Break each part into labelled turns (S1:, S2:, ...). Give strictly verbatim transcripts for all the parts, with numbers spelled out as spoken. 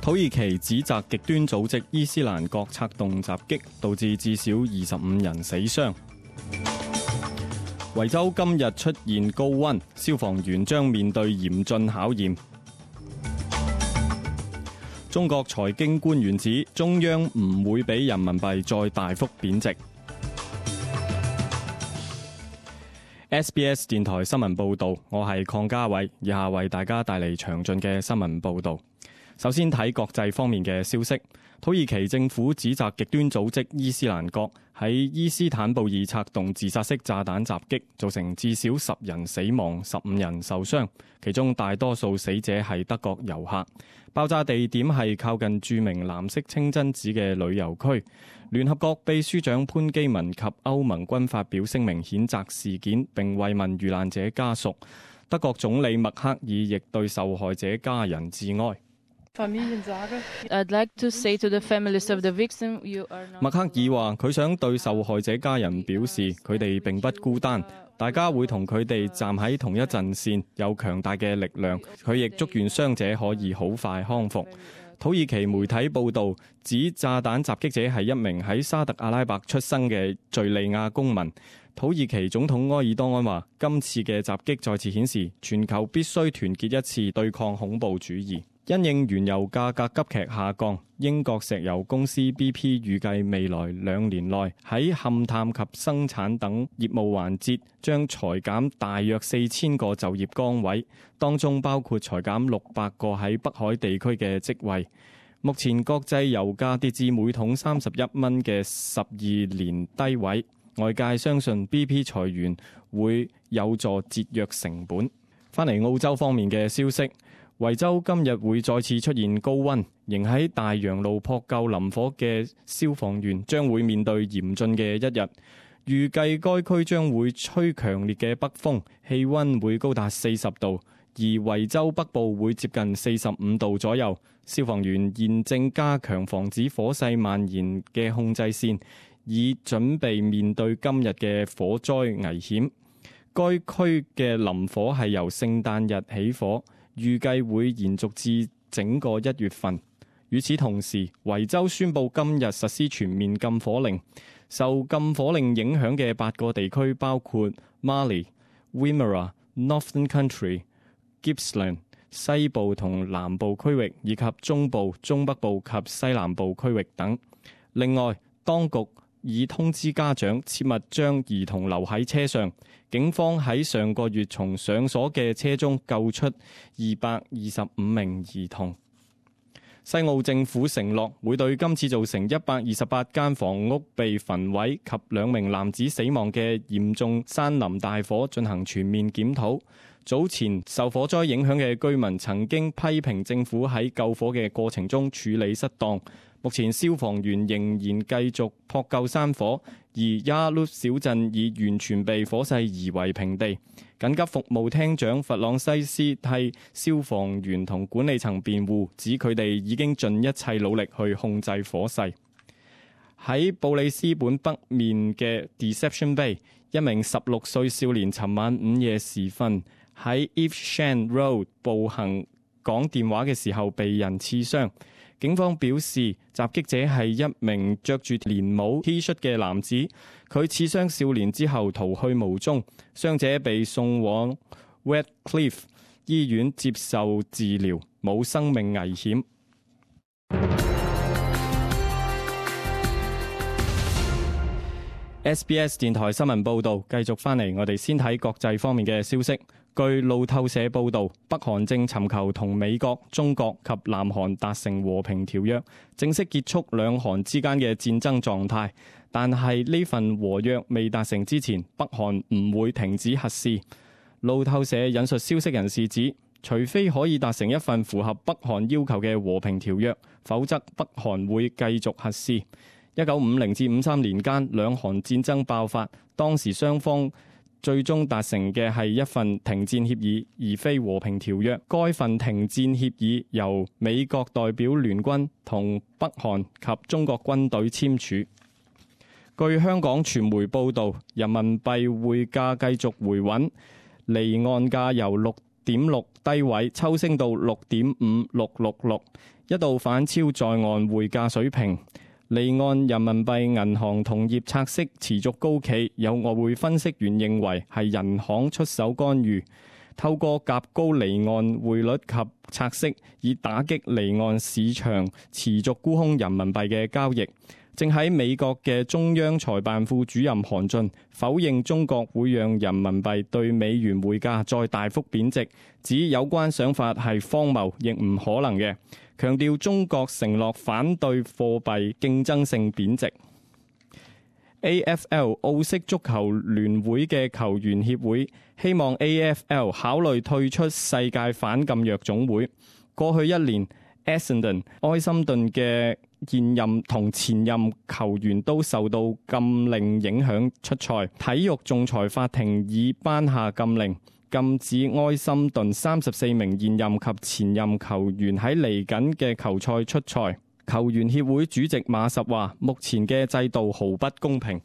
S1: 土耳其指責極端組織伊斯蘭國策動襲擊，導致至少二十五人死傷。維州今日出現高溫，消防員將面對嚴峻考驗。中國財經官員指，中央唔會俾人民幣再大幅貶值。S B S 電台新聞報導，我係鄺家偉，以下為大家帶嚟詳盡嘅新聞報導。首先睇國際方面嘅消息，土耳其政府指責極端組織伊斯蘭國喺伊斯坦布爾策動自殺式炸彈襲擊，造成至少十人死亡、十五人受傷，其中大多數死者係德國遊客。爆炸地點係靠近著名藍色清真寺嘅旅遊區。聯合國秘書長潘基文及歐盟均發表聲明譴責事件，並慰問遇難者家屬。德國總理默克爾亦對受害者家人致哀。
S2: I'd like to say to the families of the victim, you are not...
S1: 默克爾話：佢想對受害者家人表示，佢哋並不孤單，大家會同佢哋站喺同一陣線，有強大嘅力量。佢亦祝願傷者可以好快康復。土耳其媒體報導指，炸彈襲擊者係一名喺沙特阿拉伯出生嘅敍利亞公民。土耳其總統埃爾多安話：今次嘅襲擊再次顯示，全球必須團結一致對抗恐怖主義。因應原油價格急劇下降，英國石油公司 B P 預計未來兩年內喺勘探及生產等業務環節將裁減大約四千個就業崗位，當中包括裁減六百個喺北海地區嘅職位。目前國際油價跌至每桶三十一蚊嘅十二年低位，外界相信 B P 裁員會有助節約成本。返嚟澳洲方面嘅消息。維州今日會再次出現高溫，仍喺大洋路撲救林火嘅消防員將會面對嚴峻嘅一日。預計該區將會吹強烈嘅北風，氣溫會高達四十度，而維州北部會接近四十五度左右。消防員現正加強防止火勢蔓延嘅控制線，以準備面對今日嘅火災危險。該區嘅林火係由聖誕日起火，預計會延續至整個一月份。與此同時，維州宣布今日實施全面禁火令。受禁火令影響嘅八個地區包括 Marley、Wimmera、Northern Country、Gippsland、西部同南部區域，以及中部、中北部及西南部區域等。另外，當局已通知家長切勿將兒童留喺車上。警方喺上個月從上鎖嘅車中救出二百二十五名兒童。西澳政府承諾會對今次造成一百二十八間房屋被焚毀及兩名男子死亡嘅嚴重山林大火進行全面檢討。早前受火災影響嘅居民曾經批評政府喺救火嘅過程中處理失當。目前消防員仍然繼續撲救山火，而亞魯小鎮已完全被火勢夷為平地。緊急服務廳長弗朗西斯替消防員同管理層辯護，指佢哋已經盡一切努力去控制火勢。喺布里斯本北面嘅 Deception Bay， 一名十六歲少年尋晚午夜時分喺 Evesham Road 步行講電話嘅時候被人刺傷。警方表示，襲擊者係一名着住連帽 T 恤嘅男子，佢刺傷少年之後逃去無蹤，傷者被送往 Redcliffe 醫院接受治療，冇生命危險。S B S 電台新聞報導，繼續返嚟，我哋先睇國際方面嘅消息。據路透社報導，北韓正尋求同美國、中國及南韓達成和平條約，正式結束兩韓之間嘅戰爭狀態。但係呢份和約未達成之前，北韓唔會停止核試。路透社引述消息人士指，除非可以達成一份符合北韓要求嘅和平條約，否則北韓會繼續核試。一九五零至五三年間，兩韓戰爭爆發，當時雙方最終達成嘅係一份停戰協議，而非和平條約。該份停戰協議由美國代表聯軍同北韓及中國軍隊簽署。據香港傳媒報導，人民幣匯價繼續回穩，離岸價由六點六低位抽升到六點五六六六，一度反超在岸匯價水平。離岸人民幣銀行同業拆息持續高企，有外匯分析員認為係人行出手干預，透過夾高離岸匯率及拆息，以打擊離岸市場持續沽空人民幣嘅交易。正喺美國嘅中央財辦副主任韓俊否認中國會讓人民幣對美元匯價再大幅貶值，指有關想法係荒謬，亦唔可能嘅。強調中國承諾反對貨幣競爭性貶值。A F L 澳式足球聯會嘅球員協會希望 A F L 考慮退出世界反禁藥總會。過去一年 Essendon 埃森頓嘅現任同前任球員都受到禁令影響出賽，體育仲裁法庭已頒下禁令，禁止埃森頓三十四名現任及前任球員喺嚟緊嘅球賽出賽。球員協會主席馬什話：目前嘅制度毫不公平。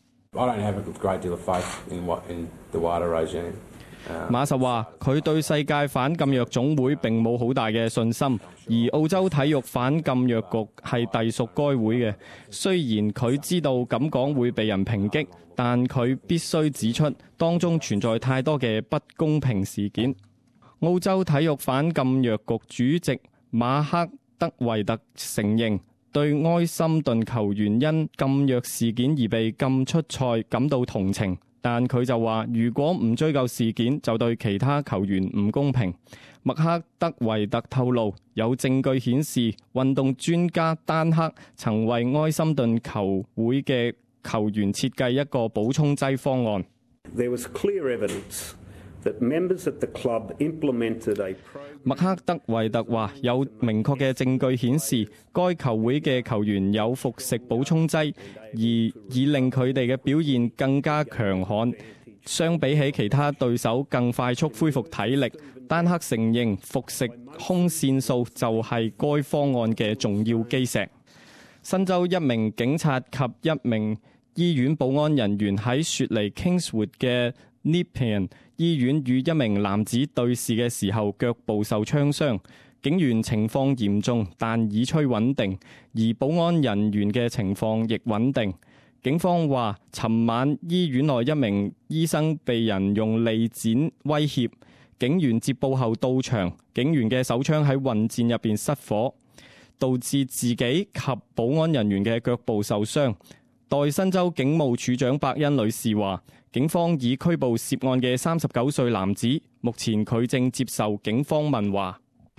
S1: 馬什話：佢對世界反禁藥總會並冇好大嘅信心，而澳洲體育反禁藥局係隸屬該會嘅。雖然佢知道咁講會被人抨擊，但佢必須指出當中存在太多嘅不公平事件。澳洲體育反禁藥局主席馬克德維特承認對埃森頓球員因禁藥事件而被禁出賽感到同情。但佢就話，如果唔追究事件，就對其他球員唔公平。麥克德維特透露，有證據顯示運動專家丹克曾為埃森頓球會嘅球員設計一個補充劑方案。
S3: There was clear evidence that members at the club implemented a program.
S1: 麥克德維特話，有明確嘅證據顯示，該球會嘅球員有服食補充劑，而以令佢哋嘅表現更加強悍，相比起其他對手更快速恢復體力。丹克承認服食空腺素就係該方案嘅重要基石。新州一名警察及一名醫院保安人員喺雪梨 Kingswood 嘅 Nepean 醫院與一名男子對視嘅時候，腳部受槍傷。警員情況嚴重，但已趨穩定，而保安人員嘅情況亦穩定。警方話，尋晚醫院內一名醫生被人用利剪威脅，警員接報後到場，警員嘅手槍喺混戰入邊失火，導致自己及保安人員嘅腳部受傷。代新州警務處長伯恩女士話，警方已拘捕涉案嘅三十九歲男子，目前佢正接受警方問話。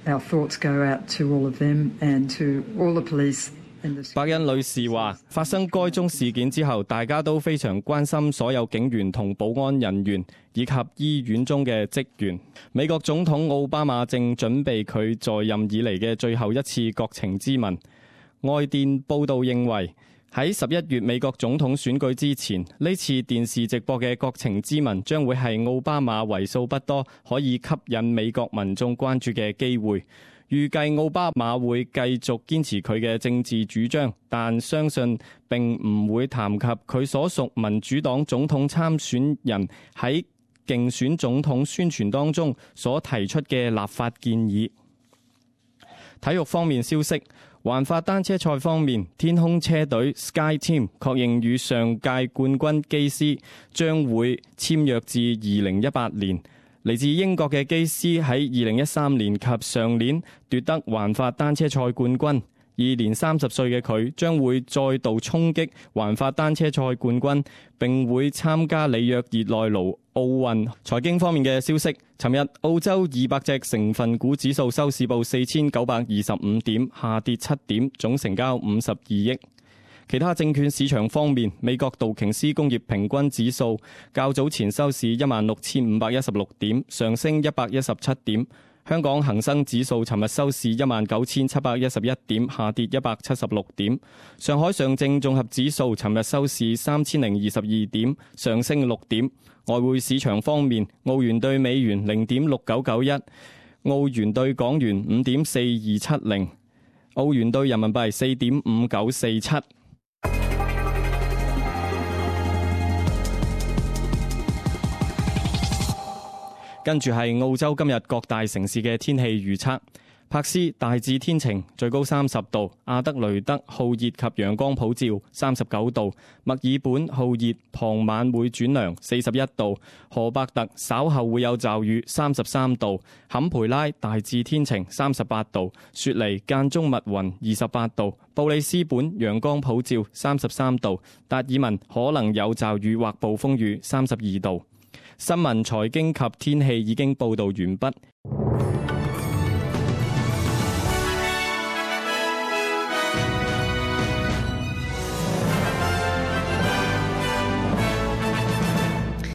S1: 伯恩女士話，發生該宗事件之後，大家都非常關心所有警員同保安人員以及醫院中嘅職員。美國總統奧巴馬正準備佢在任以嚟嘅最後一次國情咨文。外電報道認為，喺十一月美國總統選舉之前，呢次電視直播嘅國情咨文將會係奧巴馬為數不多可以吸引美國民眾關注嘅機會。預計奧巴馬會繼續堅持佢嘅政治主張，但相信並唔會談及佢所屬民主黨總統參選人喺競選總統宣傳當中所提出嘅立法建議。體育方面消息，環法單車賽方面，天空車隊 Sky Team 確認與上屆冠軍基斯將會簽約至二零一八年。嚟自英國嘅基斯喺二零一三年及上年奪得環法單車賽冠軍，現年三十歲嘅佢將會再度衝擊環法單車賽冠軍，並會參加里約熱內盧奧運。財經方面嘅消息，尋日澳洲二百隻成分股指數收市報四千九百二十五點，下跌七點，總成交五十二億。其他證券市場方面，美國道瓊斯工業平均指數較早前收市一萬六千五百一十六點，上升一百一十七點。香港恒生指數尋日收市一萬九千七百一十一點，下跌一百七十六點。上海上證綜合指數尋日收市三千零二十二點，上升六點。外匯市場方面，澳元對美元零點六九九一，澳元對港元五點四二七零，澳元對人民幣四點五九四七。 跟住係澳洲今日各大城市嘅天氣預測。柏斯大致天晴，最高三十度；阿德雷德酷熱及陽光普照，三十九度；墨爾本酷熱，傍晚會轉涼，四十一度；荷伯特稍後會有驟雨，三十三度；坎培拉大致天晴，三十八度；雪梨間中密雲，二十八度；布里斯本陽光普照，三十三度；達爾文可能有驟雨或暴風雨，三十二度。新聞、財經及天氣已經報導完畢。